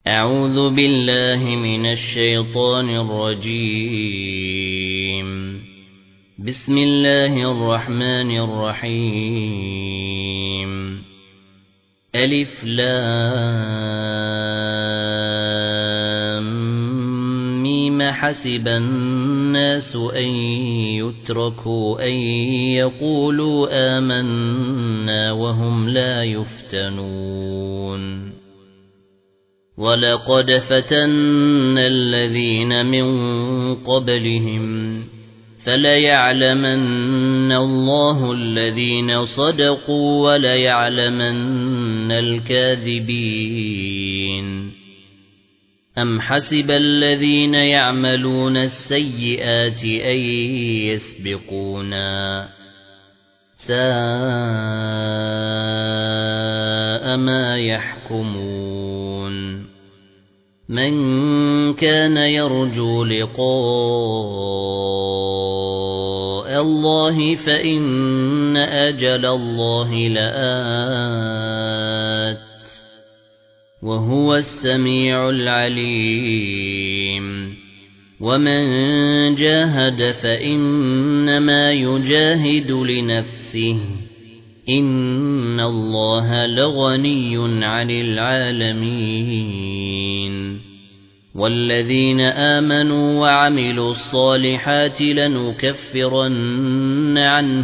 أعوذ بالله من الشيطان الرجيم. بسم الله الرحمن الرحيم. ألف لام ميم حسب الناس أن يتركوا أن يقولوا آمنا وهم لا يفتنون. وَلَقَدْ فَتَنَّا الَّذِينَ مِن قَبْلِهِمْ فَلَيَعْلَمَنَّ اللَّهُ الَّذِينَ صَدَقُوا وَلَيَعْلَمَنَّ الْكَاذِبِينَ. أَمْ حَسِبَ الَّذِينَ يَعْمَلُونَ السَّيِّئَاتِ أَن يَسْبِقُونَا سَاءَ مَا يَحْكُمُونَ. مَنْ كَانَ يَرْجُو لِقَاءَ اللَّهِ فَإِنَّ أَجَلَ اللَّهِ لَآتٍ وَهُوَ السَّمِيعُ الْعَلِيمُ. وَمَنْ جَاهَدَ فَإِنَّمَا يُجَاهِدُ لِنَفْسِهِ إِنَّ اللَّهَ لَغَنِيٌّ عَنِ الْعَالَمِينَ. وَالَّذِينَ آمَنُوا وَعَمِلُوا الصَّالِحَاتِ لَنُكَفِّرَنَّ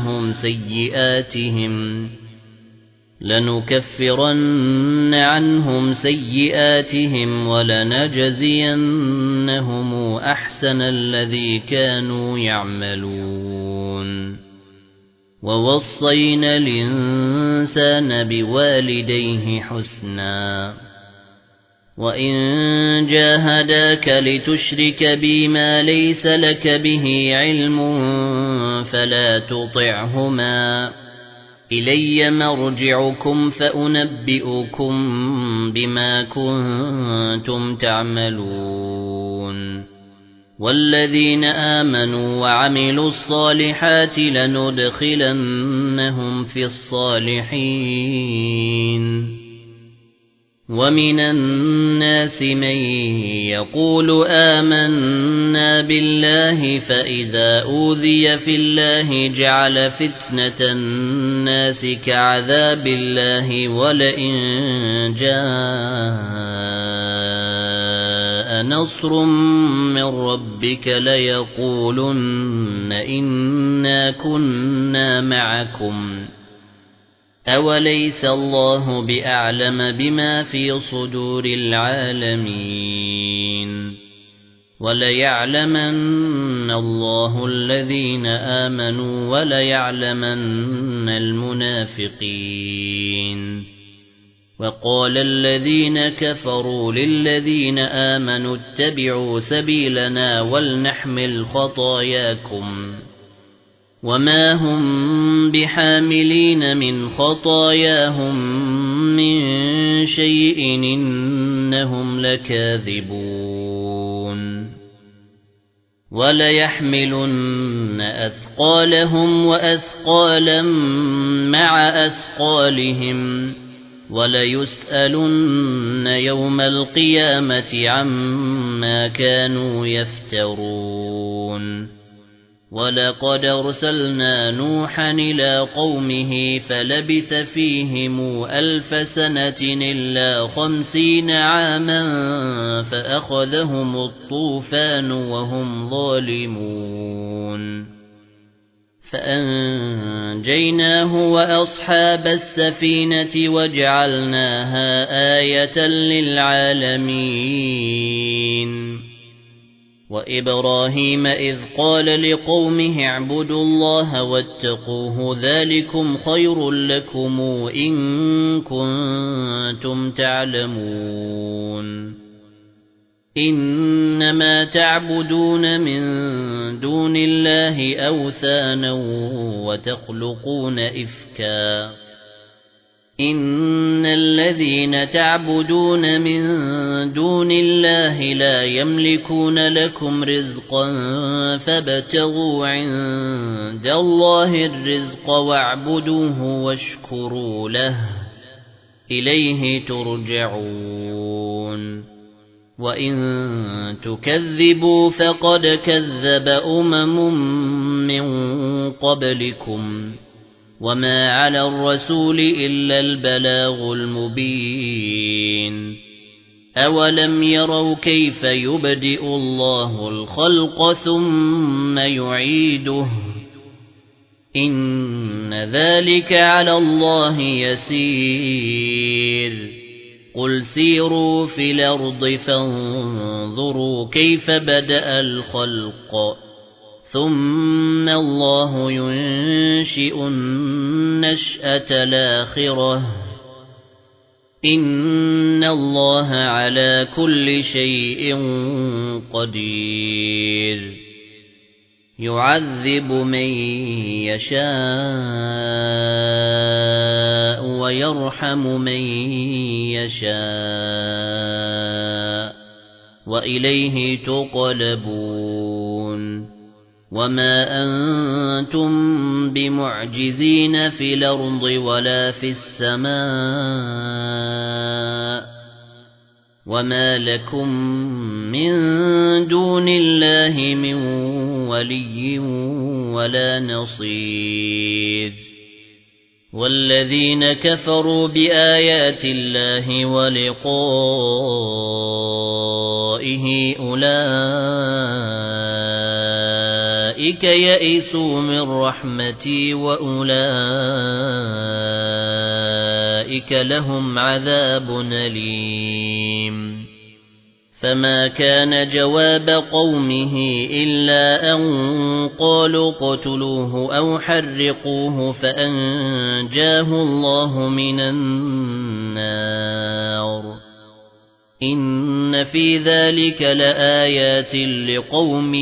عَنْهُمْ سَيِّئَاتِهِمْ وَلَنَجْزِيَنَّهُمْ أَحْسَنَ الَّذِي كَانُوا يَعْمَلُونَ. وَوَصَّيْنَا الْإِنسَانَ بِوَالِدَيْهِ حُسْنًا وَإِن جَاهَدَاكَ لِتُشْرِكَ بِي مَا لَيْسَ لَكَ بِهِ عِلْمٌ فَلَا تُطِعْهُمَا إِلَيَّ مَرْجِعُكُمْ فَأُنَبِّئُكُم بِمَا كُنتُمْ تَعْمَلُونَ. وَالَّذِينَ آمَنُوا وَعَمِلُوا الصَّالِحَاتِ لَنُدْخِلَنَّهُمْ فِي الصَّالِحِينَ. وَمِنَ النَّاسِ مَن يَقُولُ آمَنَّا بِاللَّهِ فَإِذَا أُوذِيَ فِي اللَّهِ جَعَلَ فِتْنَةَ النَّاسِ كَعَذَابِ اللَّهِ وَلَئِن جَاءَ نَصْرٌ مِّن رَّبِّكَ لَيَقُولُنَّ إِنَّا كُنَّا مَعَكُمْ أَوَلَيْسَ اللَّهُ بِأَعْلَمَ بِمَا فِي صُدُورِ الْعَالَمِينَ. وَلَيَعْلَمَنَّ اللَّهُ الَّذِينَ آمَنُوا وَلَيَعْلَمَنَّ الْمُنَافِقِينَ. وَقَالَ الَّذِينَ كَفَرُوا لِلَّذِينَ آمَنُوا اتَّبِعُوا سَبِيلَنَا وَلْنَحْمِلْ خَطَايَاكُمْ وَمَا هُمْ بِحَامِلِينَ مِنْ خَطَايَاهُمْ مِنْ شَيْءٍ إِنَّهُمْ لَكَاذِبُونَ. وَلَيَحْمِلُنَّ أَثْقَالَهُمْ وَأَثْقَالًا مَعَ أَثْقَالِهِمْ وَلَيُسْأَلُنَّ يَوْمَ الْقِيَامَةِ عَمَّا كَانُوا يَفْتَرُونَ. وَلَقَدْ أَرْسَلْنَا نُوحًا إِلَى قَوْمِهِ فَلَبِثَ فِيهِمْ 1000 سَنَةٍ إِلَّا 50 عَامًا فَأَخَذَهُمُ الطُّوفَانُ وَهُمْ ظَالِمُونَ. فَأَنجَيْنَاهُ وَأَصْحَابَ السَّفِينَةِ وَجَعَلْنَاهَا آيَةً لِلْعَالَمِينَ. وَإِبْرَاهِيمَ إِذْ قَالَ لِقَوْمِهِ اعْبُدُوا اللَّهَ وَاتَّقُوهُ ذَلِكُمْ خَيْرٌ لَكُمْ إِن كُنتُمْ تعلمون. إِنَّمَا تَعْبُدُونَ مِن دُونِ اللَّهِ أَوْثَانًا وَتَخْلُقُونَ إِفْكًا إِنَّ الَّذِينَ تَعْبُدُونَ مِن دُونِ اللَّهِ لَا يَمْلِكُونَ لَكُمْ رِزْقًا فَابْتَغُوا عِندَ اللَّهِ الرِّزْقَ وَاعْبُدُوهُ وَاشْكُرُوا لَهُ إِلَيْهِ تُرْجَعُونَ وَإِن تُكَذِّبُوا فَقَدْ كَذَّبَ مِن قَبْلِكُمْ وَمَا عَلَى الرَّسُولِ إِلَّا الْبَلَاغُ الْمُبِينُ أَوَلَمْ يَرَوْا كَيْفَ يُبْدِئُ اللَّهُ الْخَلْقَ ثُمَّ يُعِيدُهُ إِنَّ ذَلِكَ عَلَى اللَّهِ يَسِيرٌ قُلْ سِيرُوا فِي الْأَرْضِ فَانظُرُوا كَيْفَ بَدَأَ الْخَلْقَ ثُمَّ اللَّهُ يُنشِئُ النَّشْأَةَ الْآخِرَةَ إِنَّ اللَّهَ عَلَى كُلِّ شَيْءٍ قَدِيرٌ يُعَذِّبُ مَن يَشَاءُ وَيَرْحَمُ مَن يَشَاءُ وَإِلَيْهِ تُقْلَبُونَ وَمَا أَنْتُمْ بِمُعْجِزِينَ فِي الْأَرْضِ وَلَا فِي السَّمَاءِ وَمَا لَكُمْ مِنْ دُونِ اللَّهِ مِنْ وَلِيٍّ وَلَا نَصِيرٍ وَالَّذِينَ كَفَرُوا بِآيَاتِ اللَّهِ وَلِقَائِهِ أُولَئِكَ يَئِسُوا مِنْ رَحْمَتِي وَأُولَئِكَ لَهُمْ عَذَابٌ أَلِيمٌ فَمَا كَانَ جَوَابَ قَوْمِهِ إِلَّا أَن قَالُوا اقْتُلُوهُ أَوْ حَرِّقُوهُ فَأَنجَاهُ اللَّهُ مِنَ النَّارِ إِنَّ في ذَلِكَ لَآيَاتٍ لِقَوْمٍ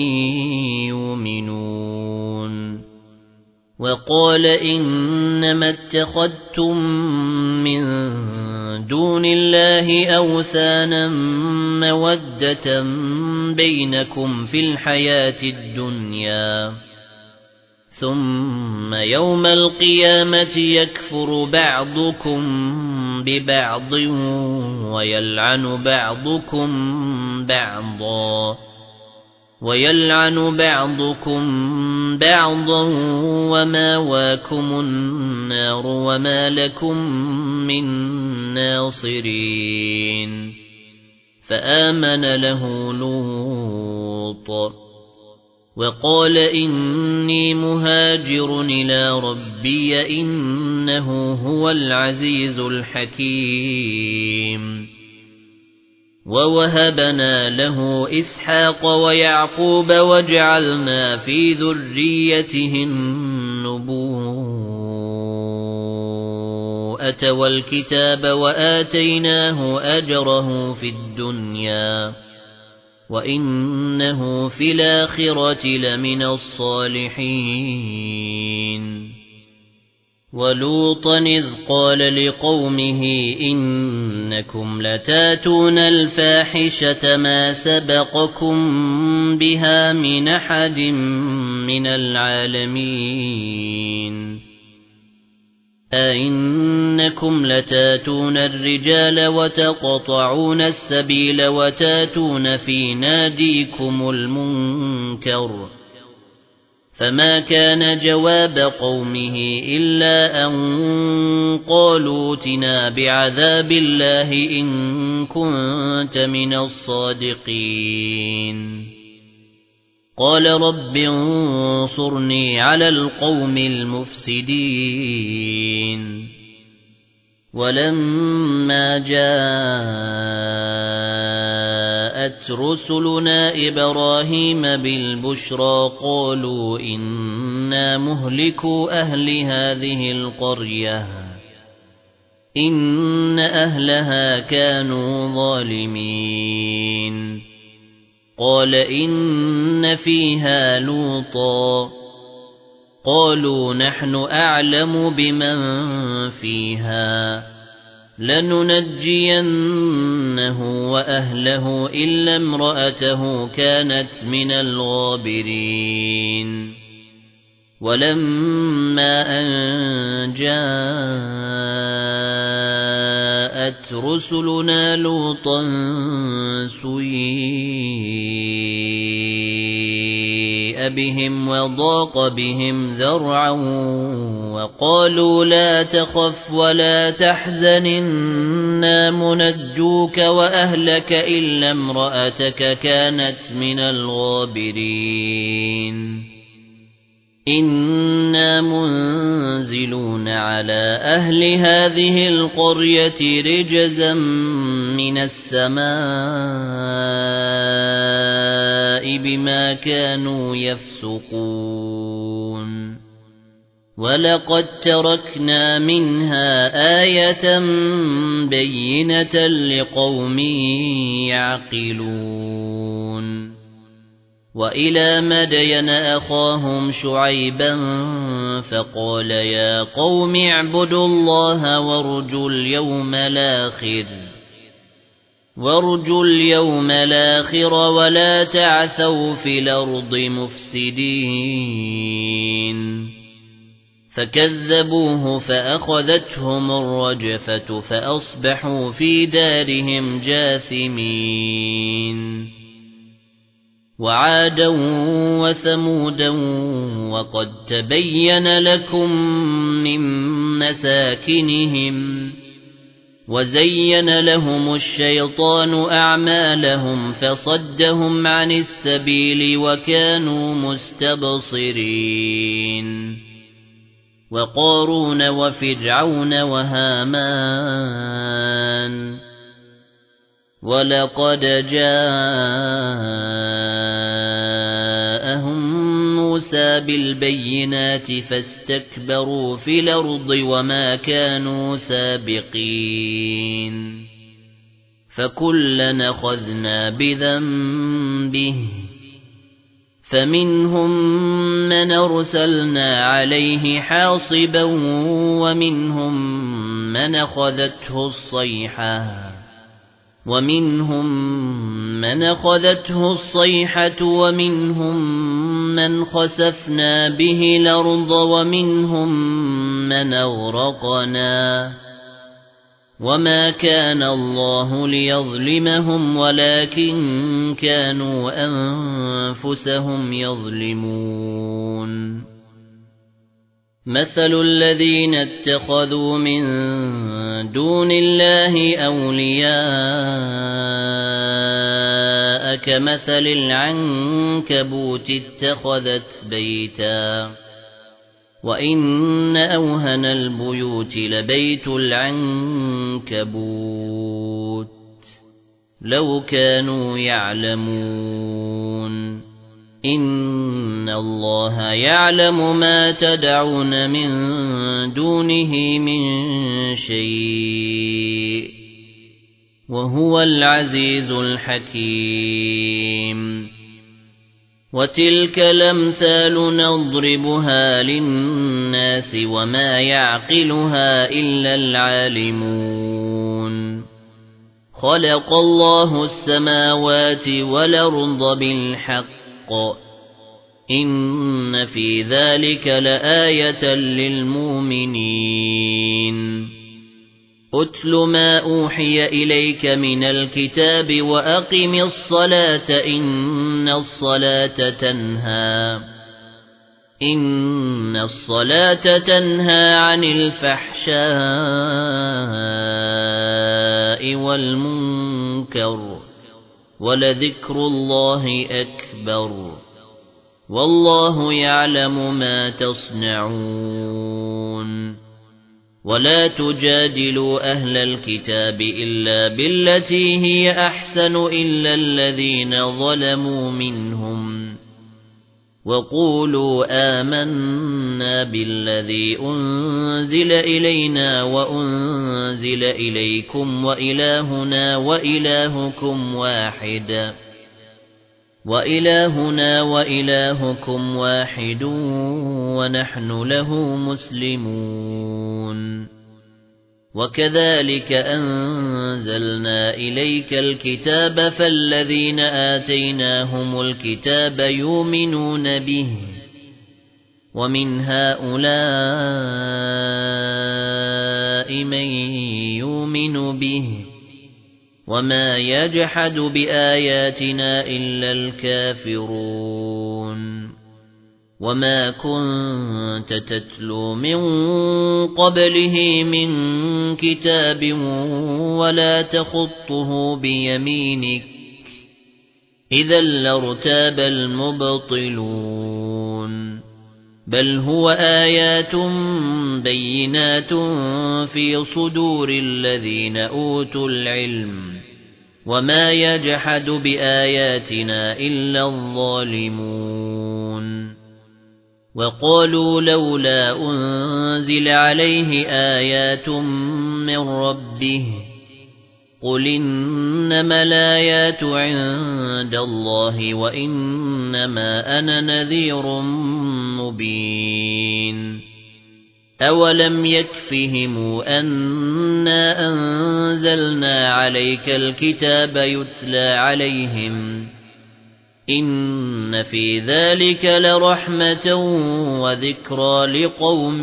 يُؤْمِنُونَ وَقَالَ إِنَّمَا اتَّخَذْتُم مِّن دُونِ اللَّهِ أَوْثَانًا مَّوَدَّةً بَيْنَكُمْ فِي الْحَيَاةِ الدُّنْيَا ثُمَّ يَوْمَ الْقِيَامَةِ يَكْفُرُ بَعْضُكُم بِبَعْضٍ وَيَلْعَنُ بَعْضُكُم بَعْضًا وَمَأْوَاكُمُ النَّارُ وَمَا لَكُم مِّن نَّاصِرِينَ فَآمَنَ لَهُ لُوطٌ وَقَالَ إِنِّي مُهَاجِرٌ إِلَى رَبِّي إِنَّهُ هُوَ الْعَزِيزُ الْحَكِيمُ وَوَهَبْنَا لَهُ إِسْحَاقَ وَيَعْقُوبَ وَجَعَلْنَا فِي ذُرِّيَّتِهِ النُّبُوَّةَ وَالْكِتَابَ وَآتَيْنَاهُ أَجْرَهُ فِي الدُّنْيَا وَإِنَّهُ فِي الْآخِرَةِ لَمِنَ الصَّالِحِينَ وَلُوطًا إِذْ قَالَ لِقَوْمِهِ إِنَّكُمْ لَتَأْتُونَ الْفَاحِشَةَ مَا سَبَقَكُم بِهَا مِنْ أَحَدٍ مِنَ الْعَالَمِينَ أَئِنَّكُمْ لَتَأْتُونَ الرِّجَالَ وَتَقْطَعُونَ السَّبِيلَ وَتَأْتُونَ فِي نَادِيكُمُ الْمُنكَرَ فَمَا كَانَ جَوَابَ قَوْمِهِ إِلَّا أَن قَالُوا ائْتِنَا بِعَذَابِ اللَّهِ إِن كُنتَ مِنَ الصَّادِقِينَ قَالَ رَبِّ انصُرْنِي عَلَى الْقَوْمِ الْمُفْسِدِينَ وَلَمَّا جَاءَتْ رُسُلُنَا إِبْرَاهِيمَ بِالْبُشْرَى قَالُوا إِنَّا مُهْلِكُو أَهْلِ هَذِهِ الْقَرْيَةِ إِنَّ أَهْلَهَا كَانُوا ظَالِمِينَ قَالَ إِنَّ فِيهَا لُوطًا قَالُوا نَحْنُ أَعْلَمُ بِمَنْ فِيهَا لَنُنَجِّيَنَّهُ وَأَهْلَهُ إِلَّا امْرَأَتَهُ كَانَتْ مِنَ الْغَابِرِينَ وَلَمَّا أَنْ جَاءَتْ كَذَّبَتْ رُسُلُنَا لُوطًا سُيِّئَ بِهِمْ وَضَاقَ بِهِمْ ذَرْعًا وَقَالُوا لَا تَخَفْ وَلَا تَحْزَنْ إِنَّا مُنَجُّوكَ وَأَهْلَكَ إِلَّا امْرَأَتَكَ كَانَتْ مِنَ الْغَابِرِينَ إِنَّا مُنزِلُونَ عَلَى أَهْلِ هَذِهِ الْقَرْيَةِ رِجْزًا مِنَ السَّمَاءِ بِمَا كَانُوا يَفْسُقُونَ وَلَقَدْ تَرَكْنَا مِنْهَا آيَةً بَيِّنَةً لِقَوْمٍ يَعْقِلُونَ وَإِلَى مَدْيَنَ أَخَاهُمْ شُعَيْبًا فَقَالَ يَا قَوْمِ اعْبُدُوا اللَّهَ وَارْجُوا الْيَوْمَ الْآخِرَ وَلَا تَعْثَوْا فِي الْأَرْضِ مُفْسِدِينَ فَكَذَّبُوهُ فَأَخَذَتْهُمُ الرَّجْفَةُ فَأَصْبَحُوا فِي دَارِهِمْ جَاثِمِينَ وَعَادًا وَثَمُودًا وَقَدْ تَبَيَّنَ لَكُم مِّن مَّسَاكِنِهِمْ وَزَيَّنَ لَهُمُ الشَّيْطَانُ أَعْمَالَهُمْ فَصَدَّهُمْ عَنِ السَّبِيلِ وَكَانُوا مُسْتَبْصِرِينَ وَقَارُونَ وَفِرْعَوْنَ وَهَامَانَ وَلَقَدْ جَاءَهُم مُوسَى بِالْبَيِّنَاتِ فَاسْتَكْبَرُوا فِي الْأَرْضِ وَمَا كَانُوا سَابِقِينَ فَكُلًّا أَخَذْنَا بِذَنبِهِ فَمِنْهُم مَّنْ أَرْسَلْنَا عَلَيْهِ حَاصِبًا وَمِنْهُم مَّنْ أَخَذَتْهُ الصَّيْحَةُ وَمِنْهُم مَّنْ خَسَفْنَا بِهِ الْأَرْضَ وَمِنْهُم مَّنْ أَغْرَقْنَا وَمَا كَانَ اللَّهُ لِيَظْلِمَهُمْ وَلَكِن كَانُوا أَنفُسَهُمْ يَظْلِمُونَ مَثَلُ الَّذِينَ اتَّخَذُوا مِن دُونِ اللَّهِ أَوْلِيَاءَ كَمَثَلِ الْعَنكَبُوتِ اتَّخَذَتْ بَيْتًا وَإِنَّ أَوْهَنَ الْبُيُوتِ لَبَيْتُ الْعَنكَبُوتِ لَوْ كَانُوا يَعْلَمُونَ إِنَّ اللَّهَ يَعْلَمُ مَا تَدْعُونَ مِن دُونِهِ مِن شَيْءٍ وَهُوَ الْعَزِيزُ الْحَكِيمُ وَتِلْكَ الْأَمْثَالُ نَضْرِبُهَا لِلنَّاسِ وَمَا يَعْقِلُهَا إِلَّا الْعَالِمُونَ خَلَقَ اللَّهُ السَّمَاوَاتِ وَالْأَرْضَ بِالْحَقِّ إِنَّ فِي ذَلِكَ لَآيَةً لِلْمُؤْمِنِينَ أُتْلُ مَا أُوحِيَ إِلَيْكَ مِنَ الْكِتَابِ وَأَقِمِ الصَّلَاةَ إِنَّ الصَّلَاةَ تَنْهَى عَنِ الْفَحْشَاءِ وَالْمُنكَرِ وَلَذِكْرُ اللَّهِ أَكْبَرُ وَاللَّهُ يَعْلَمُ مَا تَصْنَعُونَ وَلَا تُجَادِلُوا أَهْلَ الْكِتَابِ إِلَّا بِالَّتِي هِيَ أَحْسَنُ إِلَّا الَّذِينَ ظَلَمُوا مِنْهُمْ وَقُولُوا آمَنَّا بِالَّذِي أُنْزِلَ إِلَيْنَا وَأُنْزِلَ إِلَيْكُمْ وَإِلَٰهُنَا وَإِلَٰهُكُمْ وَاحِدٌ وَنَحْنُ لَهُ مُسْلِمُونَ وَكَذَلِكَ أَنزَلْنَا إِلَيْكَ الْكِتَابَ فَالَّذِينَ آتَيْنَاهُمُ الْكِتَابَ يُؤْمِنُونَ بِهِ وَمِنْ هَؤُلَاءِ من يؤمن به وما يجحد بآياتنا إلا الكافرون وما كنت تتلو من قبله من كتاب ولا تخطه بيمينك إذا لارتاب المبطلون بل هو آيات بينات في صدور الذين أوتوا العلم وما يجحد بآياتنا إلا الظالمون وقالوا لولا أنزل عليه آيات من ربه قل إنما الآيات عند الله وإنما أنا نذير مبين أولم يكفهم أنا أنزلنا عليك الكتاب يتلى عليهم إن في ذلك لرحمة وذكرى لقوم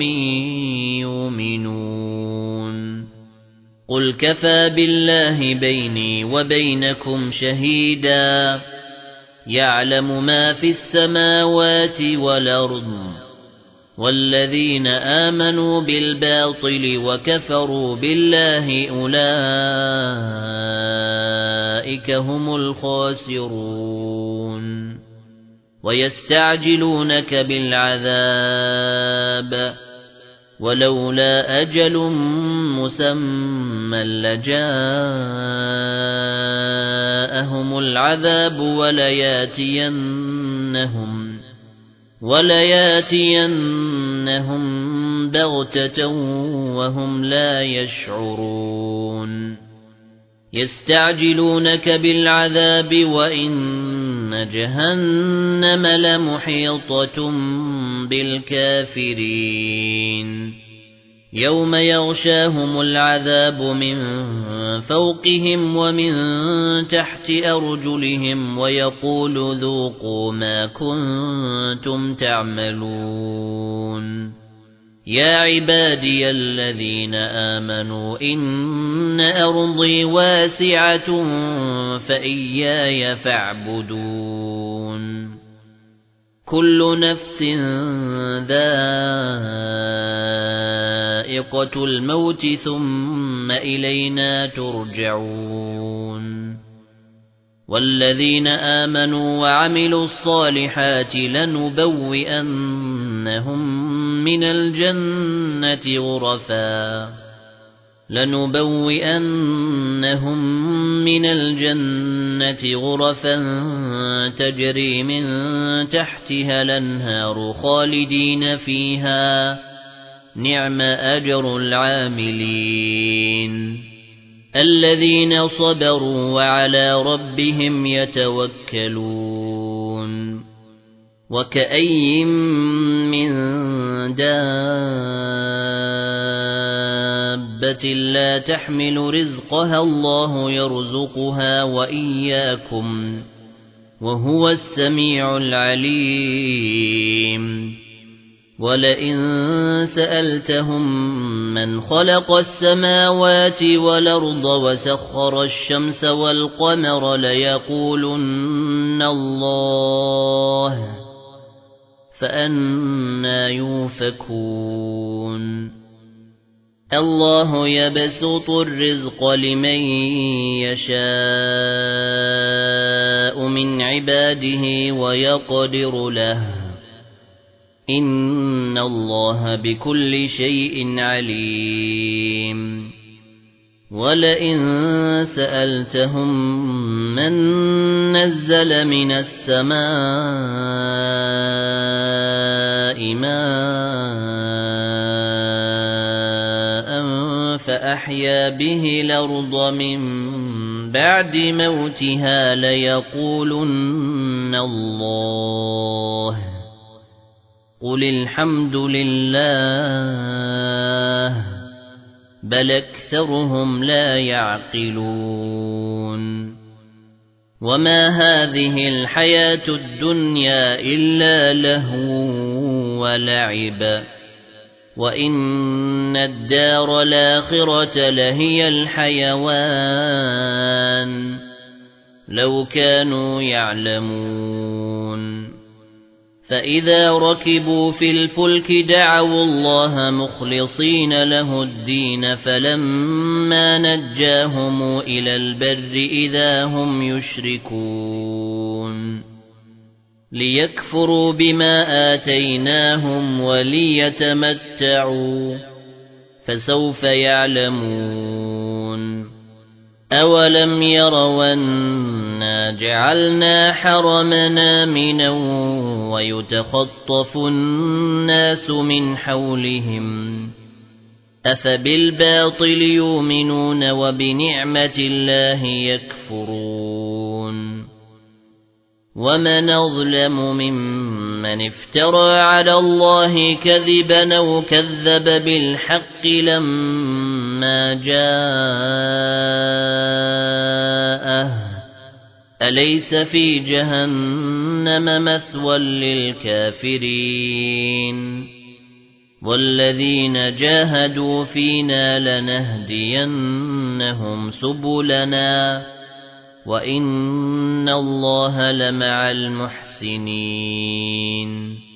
يؤمنون قل كفى بالله بيني وبينكم شهيدا يعلم ما في السماوات والأرض والذين آمنوا بالباطل وكفروا بالله أولئك هم الخاسرون ويستعجلونك بالعذاب ولولا أجل مسمى لجاءهم العذاب ولياتينهم بغتة وهم لا يشعرون يستعجلونك بالعذاب وإن جهنم لمحيطة بالكافرين يوم يغشاهم العذاب من فوقهم ومن تحت أرجلهم ويقول ذوقوا ما كنتم تعملون يا عبادي الذين آمنوا إن أرضي واسعة فإياي فاعبدون كل نفس ذائقة الموت ثم إلينا ترجعون والذين آمنوا وعملوا الصالحات لنبوئنهم من الجنة غرفا تجري من تحتها الأنهار خالدين فيها نعم أجر العاملين الذين صبروا وعلى ربهم يتوكلون وكأي من دابة لا تحمل رزقها الله يرزقها وإياكم وهو السميع العليم ولئن سألتهم من خلق السماوات والأرض وسخر الشمس والقمر ليقولن الله فأنى يؤفكون الله يبسط الرزق لمن يشاء من عباده ويقدر له إن الله بكل شيء عليم ولئن سألتهم من نزل من السماء ماء فأحيا به الأرض من بعد موتها ليقولن الله قل الحمد لله بل أكثرهم لا يعقلون وما هذه الحياة الدنيا إلا لهو ولعب وَإِنَّ الدَّارَ الْآخِرَةَ لَهِيَ الْحَيَوَانُ لَوْ كَانُوا يَعْلَمُونَ فَإِذَا رَكِبُوا فِي الْفُلْكِ دَعَوُا اللَّهَ مُخْلِصِينَ لَهُ الدِّينَ فَلَمَّا نَجَّاهُمْ إِلَى الْبَرِّ إِذَا هُمْ يُشْرِكُونَ لِيَكْفُرُوا بِمَا آتَيْنَاهُمْ وَلِيَتَمَتَّعُوا فَسَوْفَ يَعْلَمُونَ أَوَلَمْ يَرَوْا أَنَّا جَعَلْنَا حَرَمًا آمِنًا وَيُتَخَطَّفُ النَّاسُ مِنْ حَوْلِهِمْ أَفَبِالْبَاطِلِ يُؤْمِنُونَ وَبِنِعْمَةِ اللَّهِ يَكْفُرُونَ وَمَنْ أَظْلَمُ مِمَّنِ افْتَرَى عَلَى اللَّهِ كَذِبًا أَوْ كَذَّبَ بِالْحَقِّ لَمَّا جَاءَهُ أَلَيْسَ فِي جَهَنَّمَ مَثْوًى لِلْكَافِرِينَ وَالَّذِينَ جَاهَدُوا فِينَا لَنَهْدِيَنَّهُمْ سُبُلَنَا وَإِنَّ اللَّهَ لَمَعَ الْمُحْسِنِينَ